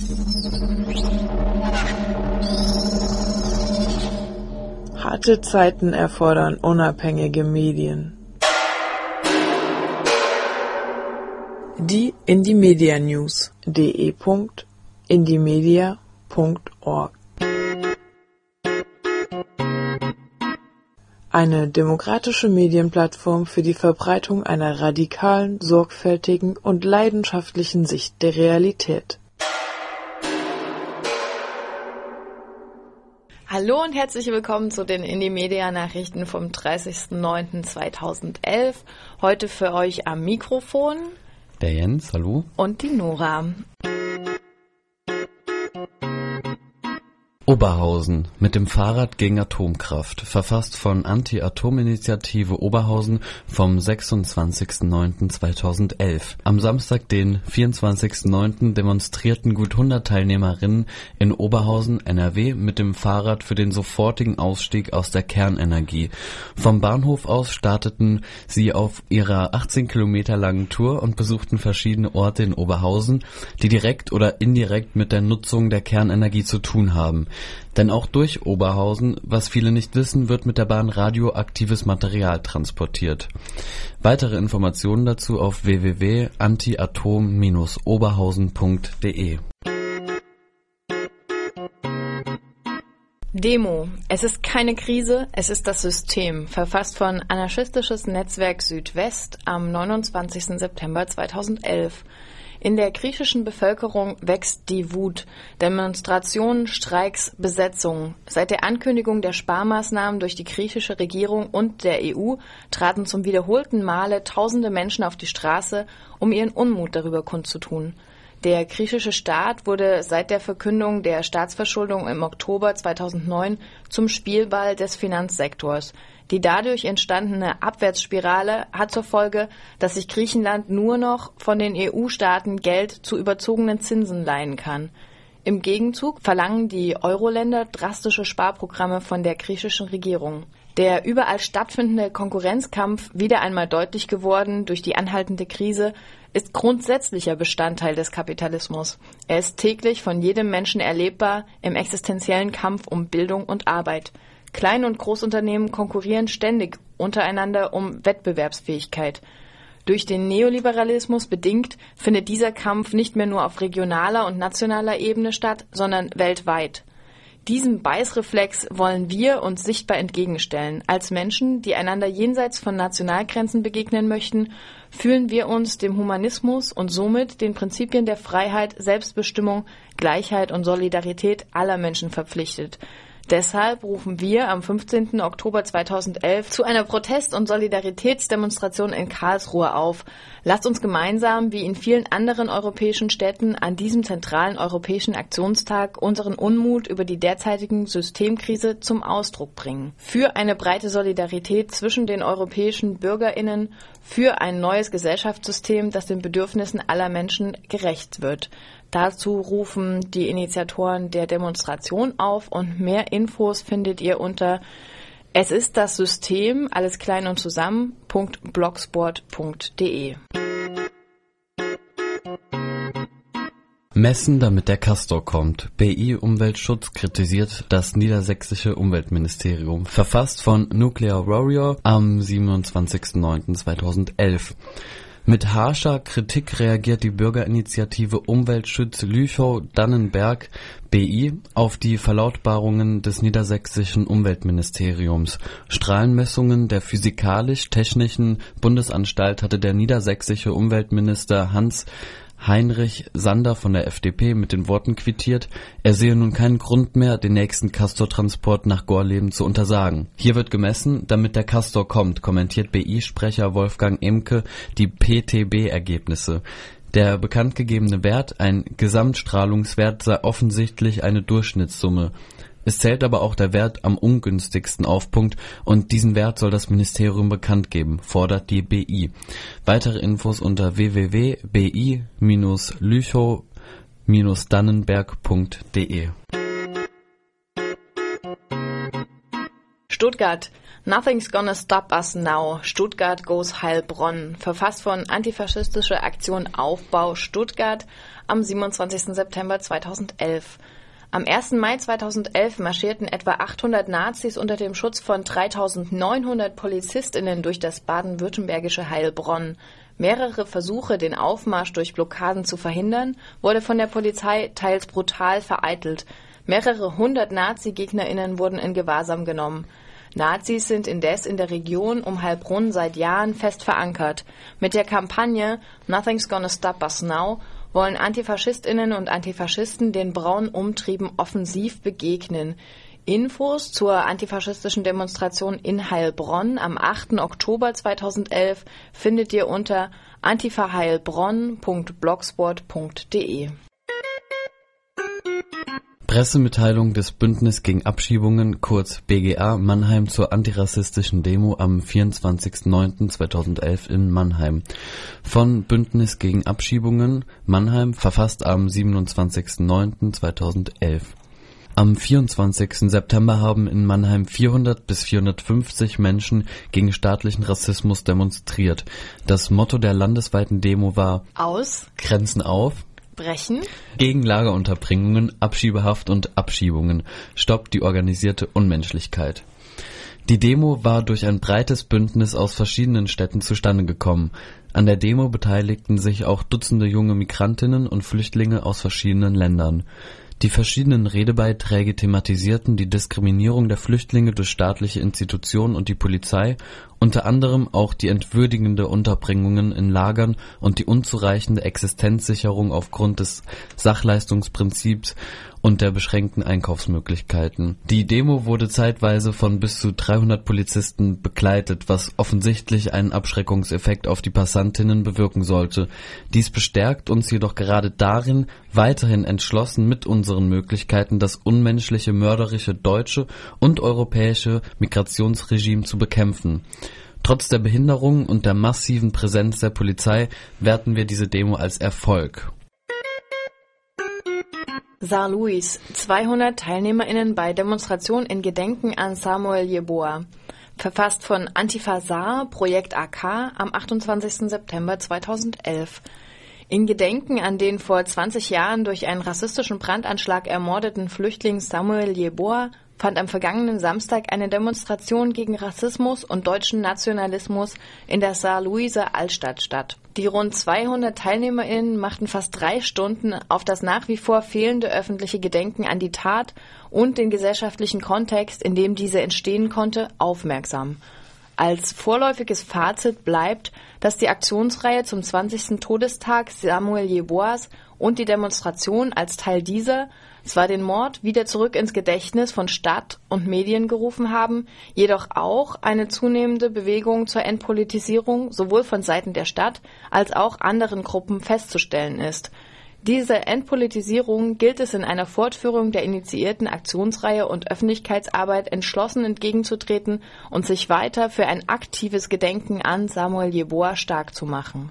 Harte Zeiten erfordern unabhängige Medien. Die Indymedia News. de.indymedia.org. Eine demokratische Medienplattform für die Verbreitung einer radikalen, sorgfältigen und leidenschaftlichen Sicht der Realität. Hallo und herzlich willkommen zu den Indymedia-Nachrichten vom 30.09.2011. Heute für euch am Mikrofon der Jens, hallo. Und die Nora. Oberhausen mit dem Fahrrad gegen Atomkraft, verfasst von Anti-Atom-Initiative Oberhausen vom 26.09.2011. Am Samstag, den 24.09., demonstrierten gut 100 Teilnehmerinnen in Oberhausen, NRW, mit dem Fahrrad für den sofortigen Ausstieg aus der Kernenergie. Vom Bahnhof aus starteten sie auf ihrer 18 Kilometer langen Tour und besuchten verschiedene Orte in Oberhausen, die direkt oder indirekt mit der Nutzung der Kernenergie zu tun haben. Denn auch durch Oberhausen, was viele nicht wissen, wird mit der Bahn radioaktives Material transportiert. Weitere Informationen dazu auf www.antiatom-oberhausen.de. Demo. Es ist keine Krise, es ist das System. Verfasst von Anarchistisches Netzwerk Südwest am 29. September 2011. In der griechischen Bevölkerung wächst die Wut. Demonstrationen, Streiks, Besetzungen. Seit der Ankündigung der Sparmaßnahmen durch die griechische Regierung und der EU traten zum wiederholten Male tausende Menschen auf die Straße, um ihren Unmut darüber kundzutun. Der griechische Staat wurde seit der Verkündung der Staatsverschuldung im Oktober 2009 zum Spielball des Finanzsektors. Die dadurch entstandene Abwärtsspirale hat zur Folge, dass sich Griechenland nur noch von den EU-Staaten Geld zu überzogenen Zinsen leihen kann. Im Gegenzug verlangen die Euro-Länder drastische Sparprogramme von der griechischen Regierung. Der überall stattfindende Konkurrenzkampf, wieder einmal deutlich geworden durch die anhaltende Krise, ist grundsätzlicher Bestandteil des Kapitalismus. Er ist täglich von jedem Menschen erlebbar im existenziellen Kampf um Bildung und Arbeit. Klein- und Großunternehmen konkurrieren ständig untereinander um Wettbewerbsfähigkeit. Durch den Neoliberalismus bedingt findet dieser Kampf nicht mehr nur auf regionaler und nationaler Ebene statt, sondern weltweit. Diesem Beißreflex wollen wir uns sichtbar entgegenstellen. Als Menschen, die einander jenseits von Nationalgrenzen begegnen möchten, fühlen wir uns dem Humanismus und somit den Prinzipien der Freiheit, Selbstbestimmung, Gleichheit und Solidarität aller Menschen verpflichtet. Deshalb rufen wir am 15. Oktober 2011 zu einer Protest- und Solidaritätsdemonstration in Karlsruhe auf. Lasst uns gemeinsam, wie in vielen anderen europäischen Städten, an diesem zentralen europäischen Aktionstag unseren Unmut über die derzeitigen Systemkrise zum Ausdruck bringen. Für eine breite Solidarität zwischen den europäischen BürgerInnen, für ein neues Gesellschaftssystem, das den Bedürfnissen aller Menschen gerecht wird. Dazu rufen die Initiatoren der Demonstration auf und mehr Infos findet ihr unter Es ist das System, alles klein und zusammen, .blogsport.de. Messen, damit der Castor kommt. BI Umweltschutz kritisiert das niedersächsische Umweltministerium. Verfasst von Nuclear Warrior am 27.09.2011. Mit harscher Kritik reagiert die Bürgerinitiative Umweltschutz Lüchow-Dannenberg BI auf die Verlautbarungen des niedersächsischen Umweltministeriums. Strahlenmessungen der Physikalisch-Technischen Bundesanstalt hatte der niedersächsische Umweltminister Hans-Heinrich Sander von der FDP mit den Worten quittiert, er sehe nun keinen Grund mehr, den nächsten Castor-Transport nach Gorleben zu untersagen. Hier wird gemessen, damit der Castor kommt, kommentiert BI-Sprecher Wolfgang Emke die PTB-Ergebnisse. Der bekanntgegebene Wert, ein Gesamtstrahlungswert, sei offensichtlich eine Durchschnittssumme. Es zählt aber auch der Wert am ungünstigsten Aufpunkt und diesen Wert soll das Ministerium bekannt geben, fordert die BI. Weitere Infos unter www.bi-lüchow-dannenberg.de. Stuttgart. Nothing's Gonna Stop Us Now, Stuttgart goes Heilbronn, verfasst von Antifaschistische Aktion Aufbau Stuttgart am 27. September 2011. Am 1. Mai 2011 marschierten etwa 800 Nazis unter dem Schutz von 3.900 PolizistInnen durch das baden-württembergische Heilbronn. Mehrere Versuche, den Aufmarsch durch Blockaden zu verhindern, wurde von der Polizei teils brutal vereitelt. Mehrere hundert Nazi-GegnerInnen wurden in Gewahrsam genommen. Nazis sind indes in der Region um Heilbronn seit Jahren fest verankert. Mit der Kampagne Nothing's Gonna Stop Us Now wollen AntifaschistInnen und Antifaschisten den braunen Umtrieben offensiv begegnen. Infos zur antifaschistischen Demonstration in Heilbronn am 8. Oktober 2011 findet ihr unter antifaheilbronn.blogspot.de. Pressemitteilung des Bündnis gegen Abschiebungen, kurz BGA, Mannheim zur antirassistischen Demo am 24.09.2011 in Mannheim. Von Bündnis gegen Abschiebungen, Mannheim, verfasst am 27.09.2011. Am 24. September haben in Mannheim 400 bis 450 Menschen gegen staatlichen Rassismus demonstriert. Das Motto der landesweiten Demo war: Aus, Grenzen auf, brechen, gegen Lagerunterbringungen, Abschiebehaft und Abschiebungen, stoppt die organisierte Unmenschlichkeit. Die Demo war durch ein breites Bündnis aus verschiedenen Städten zustande gekommen. An der Demo beteiligten sich auch Dutzende junge Migrantinnen und Flüchtlinge aus verschiedenen Ländern. Die verschiedenen Redebeiträge thematisierten die Diskriminierung der Flüchtlinge durch staatliche Institutionen und die Polizei, unter anderem auch die entwürdigende Unterbringungen in Lagern und die unzureichende Existenzsicherung aufgrund des Sachleistungsprinzips und der beschränkten Einkaufsmöglichkeiten. Die Demo wurde zeitweise von bis zu 300 Polizisten begleitet, was offensichtlich einen Abschreckungseffekt auf die Passantinnen bewirken sollte. Dies bestärkt uns jedoch gerade darin, weiterhin entschlossen mit unseren Möglichkeiten das unmenschliche, mörderische deutsche und europäische Migrationsregime zu bekämpfen. Trotz der Behinderungen und der massiven Präsenz der Polizei werten wir diese Demo als Erfolg. Saarlouis, 200 TeilnehmerInnen bei Demonstration in Gedenken an Samuel Yeboah. Verfasst von Antifa Saar, Projekt AK am 28. September 2011. In Gedenken an den vor 20 Jahren durch einen rassistischen Brandanschlag ermordeten Flüchtling Samuel Yeboah fand am vergangenen Samstag eine Demonstration gegen Rassismus und deutschen Nationalismus in der Saarlouiser Altstadt statt. Die rund 200 TeilnehmerInnen machten fast 3 Stunden auf das nach wie vor fehlende öffentliche Gedenken an die Tat und den gesellschaftlichen Kontext, in dem diese entstehen konnte, aufmerksam. Als vorläufiges Fazit bleibt, dass die Aktionsreihe zum 20. Todestag Samuel Yeboahs und die Demonstration als Teil dieser zwar den Mord wieder zurück ins Gedächtnis von Stadt und Medien gerufen haben, jedoch auch eine zunehmende Bewegung zur Entpolitisierung sowohl von Seiten der Stadt als auch anderen Gruppen festzustellen ist. Dieser Entpolitisierung gilt es in einer Fortführung der initiierten Aktionsreihe und Öffentlichkeitsarbeit entschlossen entgegenzutreten und sich weiter für ein aktives Gedenken an Samuel Yeboah stark zu machen.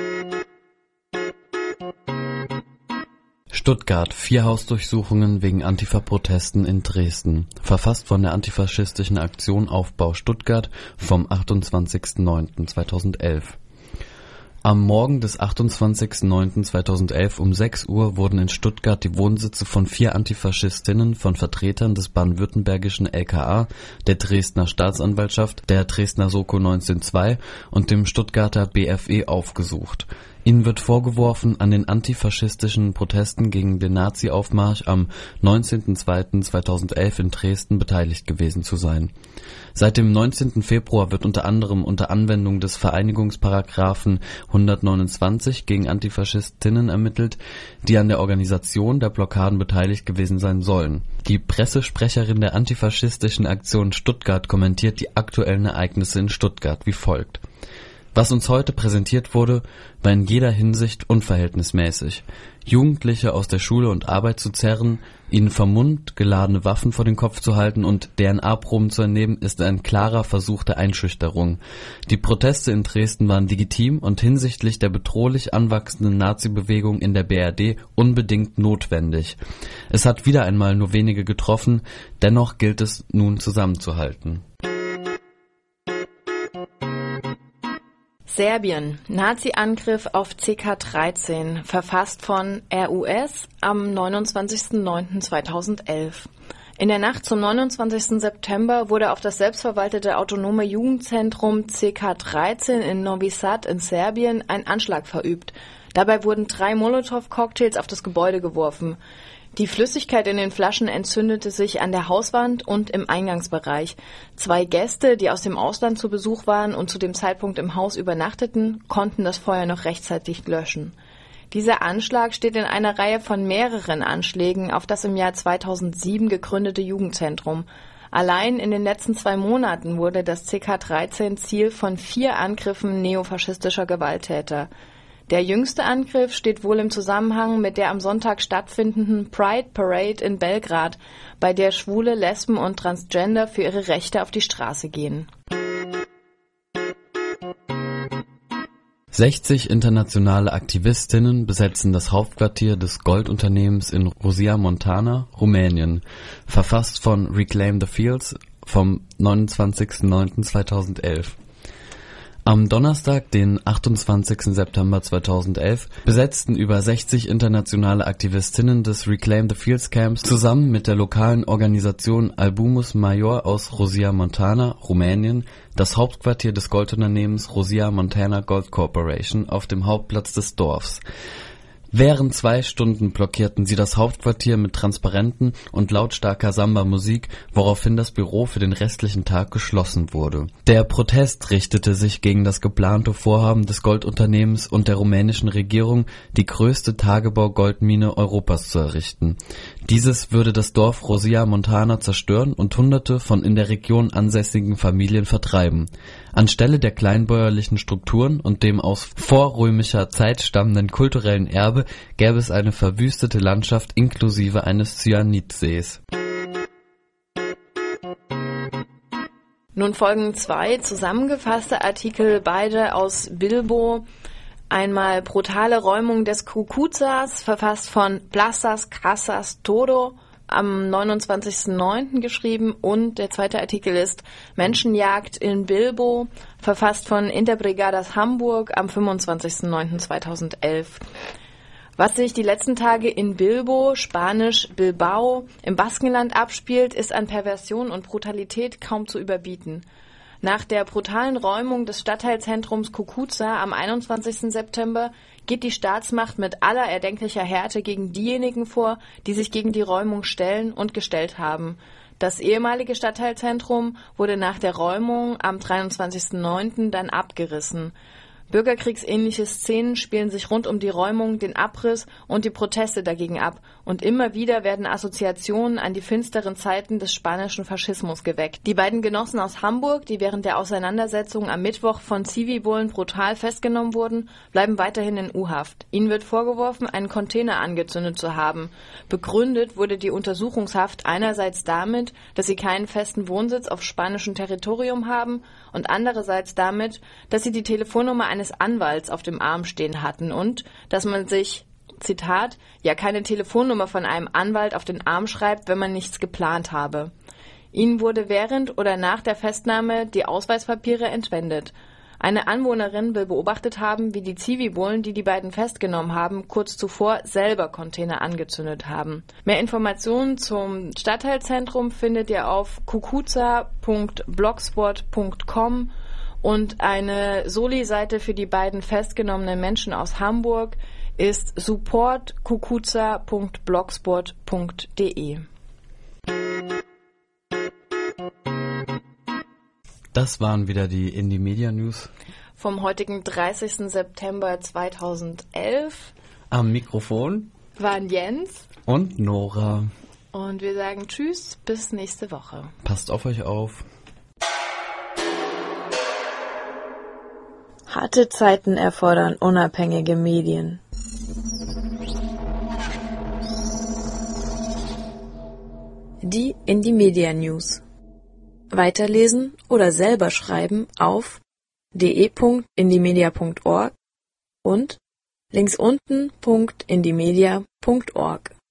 Stuttgart, 4 Hausdurchsuchungen wegen Antifa-Protesten in Dresden. Verfasst von der antifaschistischen Aktion Aufbau Stuttgart vom 28.09.2011. Am Morgen des 28.09.2011 um 6 Uhr wurden in Stuttgart die Wohnsitze von 4 Antifaschistinnen von Vertretern des baden-württembergischen LKA, der Dresdner Staatsanwaltschaft, der Dresdner Soko 19-2 und dem Stuttgarter BFE aufgesucht. Ihnen wird vorgeworfen, an den antifaschistischen Protesten gegen den Nazi-Aufmarsch am 19.02.2011 in Dresden beteiligt gewesen zu sein. Seit dem 19. Februar wird unter anderem unter Anwendung des Vereinigungsparagraphen 129 gegen Antifaschistinnen ermittelt, die an der Organisation der Blockaden beteiligt gewesen sein sollen. Die Pressesprecherin der antifaschistischen Aktion Stuttgart kommentiert die aktuellen Ereignisse in Stuttgart wie folgt: Was uns heute präsentiert wurde, war in jeder Hinsicht unverhältnismäßig. Jugendliche aus der Schule und Arbeit zu zerren, ihnen vom Mund geladene Waffen vor den Kopf zu halten und DNA-Proben zu entnehmen, ist ein klarer Versuch der Einschüchterung. Die Proteste in Dresden waren legitim und hinsichtlich der bedrohlich anwachsenden Nazi-Bewegung in der BRD unbedingt notwendig. Es hat wieder einmal nur wenige getroffen, dennoch gilt es nun zusammenzuhalten. Serbien. Nazi-Angriff auf CK13, verfasst von RUS am 29.09.2011. In der Nacht zum 29. September wurde auf das selbstverwaltete autonome Jugendzentrum CK13 in Novi Sad in Serbien ein Anschlag verübt. Dabei wurden 3 Molotow-Cocktails auf das Gebäude geworfen. Die Flüssigkeit in den Flaschen entzündete sich an der Hauswand und im Eingangsbereich. 2 Gäste, die aus dem Ausland zu Besuch waren und zu dem Zeitpunkt im Haus übernachteten, konnten das Feuer noch rechtzeitig löschen. Dieser Anschlag steht in einer Reihe von mehreren Anschlägen auf das im Jahr 2007 gegründete Jugendzentrum. Allein in den letzten 2 Monaten wurde das CK13 Ziel von 4 Angriffen neofaschistischer Gewalttäter. Der jüngste Angriff steht wohl im Zusammenhang mit der am Sonntag stattfindenden Pride Parade in Belgrad, bei der Schwule, Lesben und Transgender für ihre Rechte auf die Straße gehen. 60 internationale Aktivistinnen besetzen das Hauptquartier des Goldunternehmens in Rosia Montana, Rumänien, verfasst von Reclaim the Fields vom 29.09.2011. Am Donnerstag, den 28. September 2011, besetzten über 60 internationale Aktivistinnen des Reclaim the Fields Camps zusammen mit der lokalen Organisation Albumus Major aus Rosia Montana, Rumänien, das Hauptquartier des Goldunternehmens Rosia Montana Gold Corporation auf dem Hauptplatz des Dorfs. Während 2 Stunden blockierten sie das Hauptquartier mit Transparenten und lautstarker Samba-Musik, woraufhin das Büro für den restlichen Tag geschlossen wurde. Der Protest richtete sich gegen das geplante Vorhaben des Goldunternehmens und der rumänischen Regierung, die größte Tagebau-Goldmine Europas zu errichten. Dieses würde das Dorf Rosia Montana zerstören und Hunderte von in der Region ansässigen Familien vertreiben. Anstelle der kleinbäuerlichen Strukturen und dem aus vorrömischer Zeit stammenden kulturellen Erbe gäbe es eine verwüstete Landschaft inklusive eines Cyanidsees. Nun folgen 2 zusammengefasste Artikel, beide aus Bilbo. Einmal brutale Räumung des Cucuzas, verfasst von Plasas Casas Todo, am 29.09. geschrieben, und der zweite Artikel ist Menschenjagd in Bilbo, verfasst von Interbrigadas Hamburg am 25.09.2011. Was sich die letzten Tage in Bilbo, Spanisch Bilbao, im Baskenland abspielt, ist an Perversion und Brutalität kaum zu überbieten. Nach der brutalen Räumung des Stadtteilzentrums Cucuza am 21. September geht die Staatsmacht mit aller erdenklicher Härte gegen diejenigen vor, die sich gegen die Räumung stellen und gestellt haben. Das ehemalige Stadtteilzentrum wurde nach der Räumung am 23.09. dann abgerissen. Bürgerkriegsähnliche Szenen spielen sich rund um die Räumung, den Abriss und die Proteste dagegen ab, und immer wieder werden Assoziationen an die finsteren Zeiten des spanischen Faschismus geweckt. Die beiden Genossen aus Hamburg, die während der Auseinandersetzung am Mittwoch von Zivilbullen brutal festgenommen wurden, bleiben weiterhin in U-Haft. Ihnen wird vorgeworfen, einen Container angezündet zu haben. Begründet wurde die Untersuchungshaft einerseits damit, dass sie keinen festen Wohnsitz auf spanischem Territorium haben, und andererseits damit, dass sie die Telefonnummer eines Anwalts auf dem Arm stehen hatten und dass man sich, Zitat, ja keine Telefonnummer von einem Anwalt auf den Arm schreibt, wenn man nichts geplant habe. Ihnen wurde während oder nach der Festnahme die Ausweispapiere entwendet. Eine Anwohnerin will beobachtet haben, wie die Zivilbullen, die die beiden festgenommen haben, kurz zuvor selber Container angezündet haben. Mehr Informationen zum Stadtteilzentrum findet ihr auf cucuza.blogspot.com und eine Soli-Seite für die beiden festgenommenen Menschen aus Hamburg ist supportcucuza.blogspot.de. Das waren wieder die Indie Media News vom heutigen 30. September 2011. Am Mikrofon waren Jens und Nora. Und wir sagen Tschüss, bis nächste Woche. Passt auf euch auf. Harte Zeiten erfordern unabhängige Medien. Die Indie Media News. Weiterlesen oder selber schreiben auf de.indiemedia.org und linksunten.indiemedia.org.